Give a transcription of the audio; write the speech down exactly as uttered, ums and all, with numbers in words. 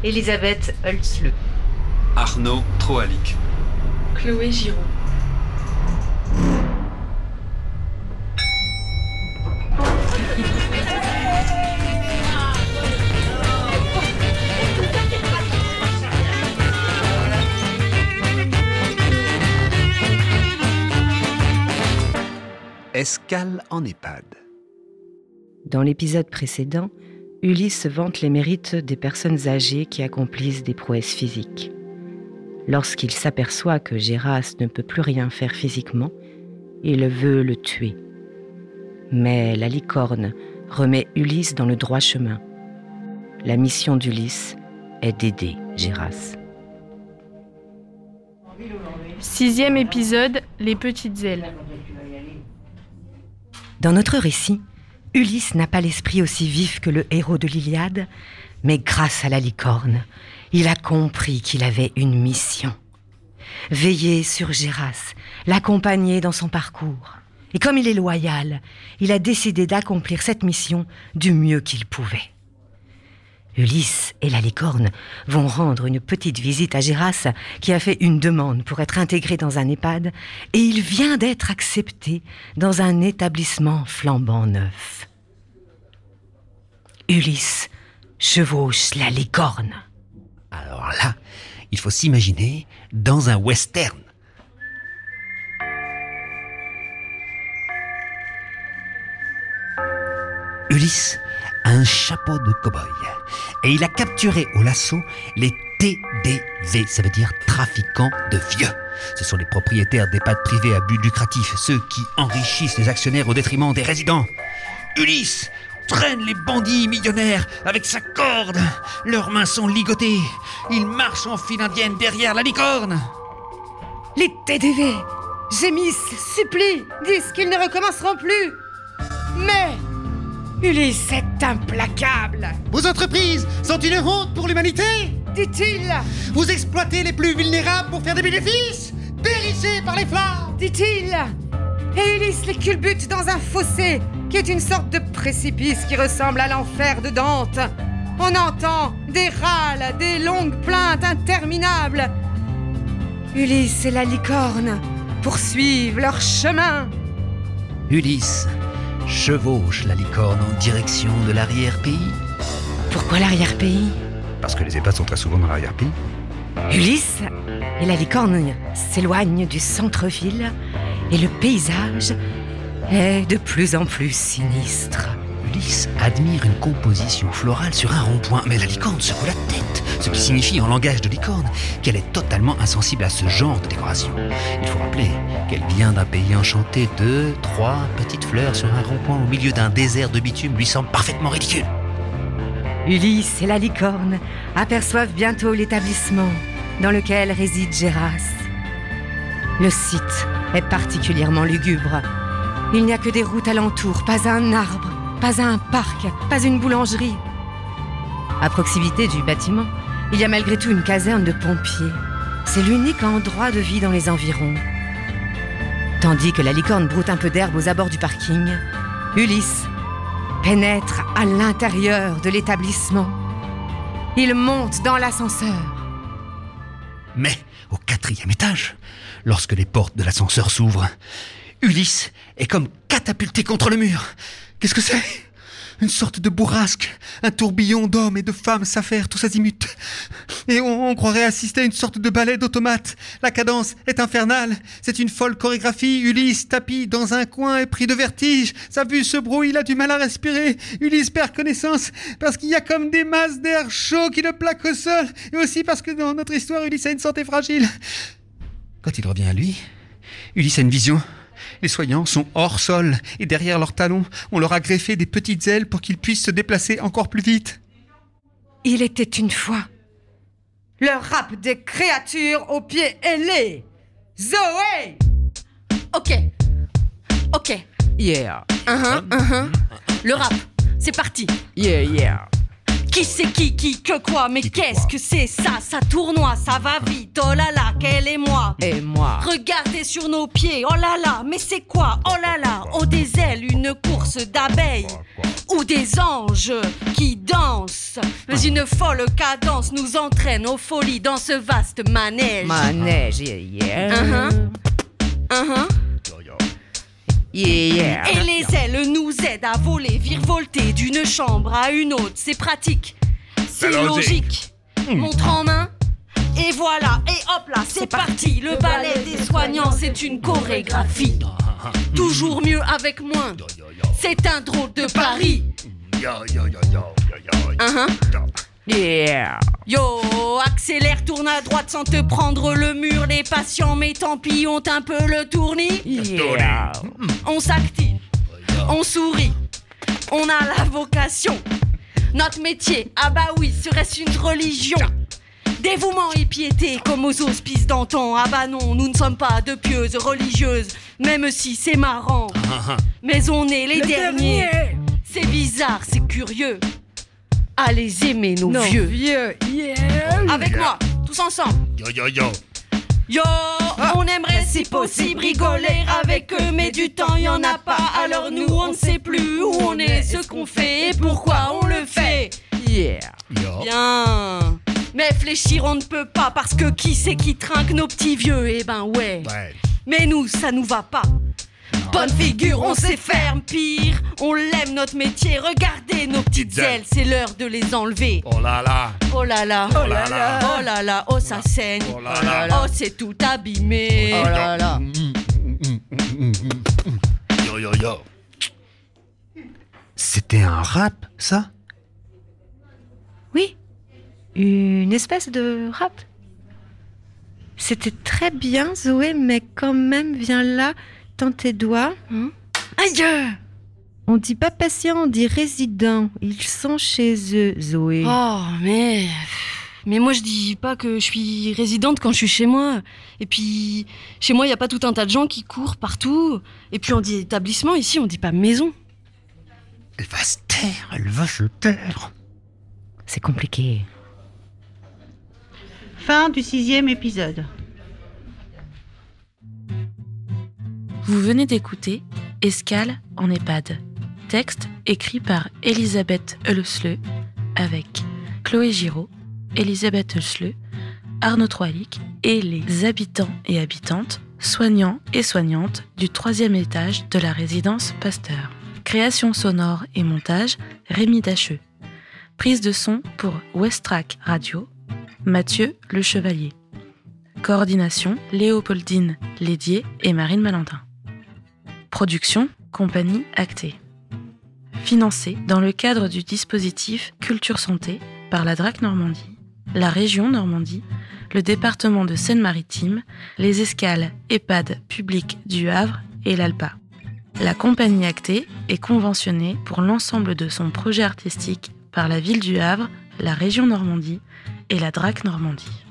Elisabeth Hultzle. Arnaud Troalic. Chloé Giraud. Escale en EHPAD. Dans l'épisode précédent, Ulysse vante les mérites des personnes âgées qui accomplissent des prouesses physiques. Lorsqu'il s'aperçoit que Géras ne peut plus rien faire physiquement, il veut le tuer. Mais la licorne remet Ulysse dans le droit chemin. La mission d'Ulysse est d'aider Géras. Sixième épisode, les petites ailes. Dans notre récit, Ulysse n'a pas l'esprit aussi vif que le héros de l'Iliade, mais grâce à la licorne, il a compris qu'il avait une mission. Veiller sur Géras, l'accompagner dans son parcours. Et comme il est loyal, il a décidé d'accomplir cette mission du mieux qu'il pouvait. Ulysse et la licorne vont rendre une petite visite à Géras qui a fait une demande pour être intégré dans un EHPAD et il vient d'être accepté dans un établissement flambant neuf. Ulysse chevauche la licorne. Alors là, il faut s'imaginer dans un western. Ulysse a un chapeau de cow-boy et il a capturé au lasso les T D V, ça veut dire trafiquants de vieux. Ce sont les propriétaires d'EHPAD privés à but lucratif, ceux qui enrichissent les actionnaires au détriment des résidents. Ulysse traîne les bandits millionnaires avec sa corde. Leurs mains sont ligotées. Ils marchent en file indienne derrière la licorne. Les T D V gémissent, supplient, disent qu'ils ne recommenceront plus. Mais Ulysse est implacable. Vos entreprises sont une honte pour l'humanité, dit-il. Vous exploitez les plus vulnérables pour faire des bénéfices. Périssez par les flammes, dit-il. Et Ulysse les culbute dans un fossé qui est une sorte de précipice qui ressemble à l'enfer de Dante. On entend des râles, des longues plaintes interminables. Ulysse et la licorne poursuivent leur chemin. Ulysse chevauche la licorne en direction de l'arrière-pays. Pourquoi l'arrière-pays ? Parce que les EHPAD sont très souvent dans l'arrière-pays. Ulysse et la licorne s'éloignent du centre-ville et le paysage est de plus en plus sinistre. Ulysse admire une composition florale sur un rond-point, mais la licorne secoue la tête, ce qui signifie en langage de licorne qu'elle est totalement insensible à ce genre de décoration. Il faut rappeler qu'elle vient d'un pays enchanté. Deux, trois petites fleurs sur un rond-point au milieu d'un désert de bitume lui semble parfaitement ridicule. Ulysse et la licorne aperçoivent bientôt l'établissement dans lequel réside Géras. Le site est particulièrement lugubre. Il n'y a que des routes alentour, pas un arbre, pas un parc, pas une boulangerie. À proximité du bâtiment, il y a malgré tout une caserne de pompiers. C'est l'unique endroit de vie dans les environs. Tandis que la licorne broute un peu d'herbe aux abords du parking, Ulysse pénètre à l'intérieur de l'établissement. Il monte dans l'ascenseur. Mais au quatrième étage, lorsque les portes de l'ascenseur s'ouvrent, Ulysse est comme catapulté contre le mur. Qu'est-ce que c'est ? Une sorte de bourrasque. Un tourbillon d'hommes et de femmes s'affaire tous azimuts. Et on, on croirait assister à une sorte de ballet d'automates. La cadence est infernale. C'est une folle chorégraphie. Ulysse tapis dans un coin et pris de vertige. Sa vue se brouille, il a du mal à respirer. Ulysse perd connaissance parce qu'il y a comme des masses d'air chaud qui le plaquent au sol. Et aussi parce que dans notre histoire, Ulysse a une santé fragile. Quand il revient à lui, Ulysse a une vision. Les soignants sont hors sol et derrière leurs talons, on leur a greffé des petites ailes pour qu'ils puissent se déplacer encore plus vite. Il était une fois le rap des créatures aux pieds ailés. Zoé! Ok, ok. Yeah. Uh-huh, uh-huh. Le rap, c'est parti. Yeah, yeah. Qui c'est qui, qui, que quoi, mais qu'est-ce que c'est ça, ça tournoie, ça va vite, oh là là, quel est moi. Et moi. Regardez sur nos pieds, oh là là, mais c'est quoi, oh là là, oh des ailes, une course d'abeilles, ou des anges qui dansent. danse. Mais une folle cadence nous entraîne aux folies dans ce vaste manège. Manège, yeah, yeah. Uh-huh. Uh-huh. Yeah. Et les ailes nous aident à voler, virevolter d'une chambre à une autre. C'est pratique, c'est logique. Montre en main, et voilà, et hop là, c'est parti. Le ballet des soignants, c'est une chorégraphie. Toujours mieux avec moins, c'est un drôle de pari. Uh-huh. Yeah. Yo, accélère, tourne à droite sans te prendre le mur. Les patients, mais tant pis, ont un peu le tournis. Yeah. On s'active, on sourit, on a la vocation. Notre métier, ah bah oui, serait-ce une religion? Dévouement et piété comme aux hospices d'antan. Ah bah non, nous ne sommes pas de pieuses religieuses, même si c'est marrant. Mais on est les derniers. C'est bizarre, c'est curieux. Allez aimer nos, Nos vieux. vieux. Yeah. Avec moi, tous ensemble. Yo yo yo. Yo, on aimerait si possible rigoler avec eux, mais du temps y en a pas. Alors nous on ne sait plus où on est, ce qu'on fait et pourquoi on le fait. Yeah. Yo. Bien. Mais fléchir on ne peut pas parce que qui c'est qui trinque nos petits vieux? Eh ben ouais. Ouais. Mais nous ça nous va pas. Bonne figure, on sait faire pire. On l'aime notre métier, regardez nos petites ailes, c'est l'heure de les enlever. Oh là là. Oh là là, Oh là là. oh là là, oh ça saigne. Oh là là. Oh c'est tout abîmé. Oh là là. Yo yo yo. C'était un rap, ça? Oui, une espèce de rap. C'était très bien, Zoé, mais quand même, viens là, tends tes doigts. Hein? Aïe! On dit pas patient, on dit résident. Ils sont chez eux, Zoé. Oh, mais... Mais moi, je dis pas que je suis résidente quand je suis chez moi. Et puis, chez moi, il y a pas tout un tas de gens qui courent partout. Et puis, on dit établissement, ici, on dit pas maison. Elle va se taire, elle va se taire. C'est compliqué. Fin du sixième épisode. Vous venez d'écouter Escale en EHPAD. Texte écrit par Elisabeth Hölslö avec Chloé Giraud, Elisabeth Hölslö, Arnaud Troilic et les habitants et habitantes, soignants et soignantes du troisième étage de la résidence Pasteur. Création sonore et montage, Rémi Dacheux. Prise de son pour Westrack Radio, Mathieu Le Chevalier. Coordination, Léopoldine Lédier et Marine Malentin. Production, Compagnie Actée. Financé dans le cadre du dispositif Culture Santé par la D R A C Normandie, la région Normandie, le département de Seine-Maritime, les escales EHPAD publiques du Havre et l'Alpa. La Compagnie Actée est conventionnée pour l'ensemble de son projet artistique par la ville du Havre, la région Normandie et la D R A C Normandie.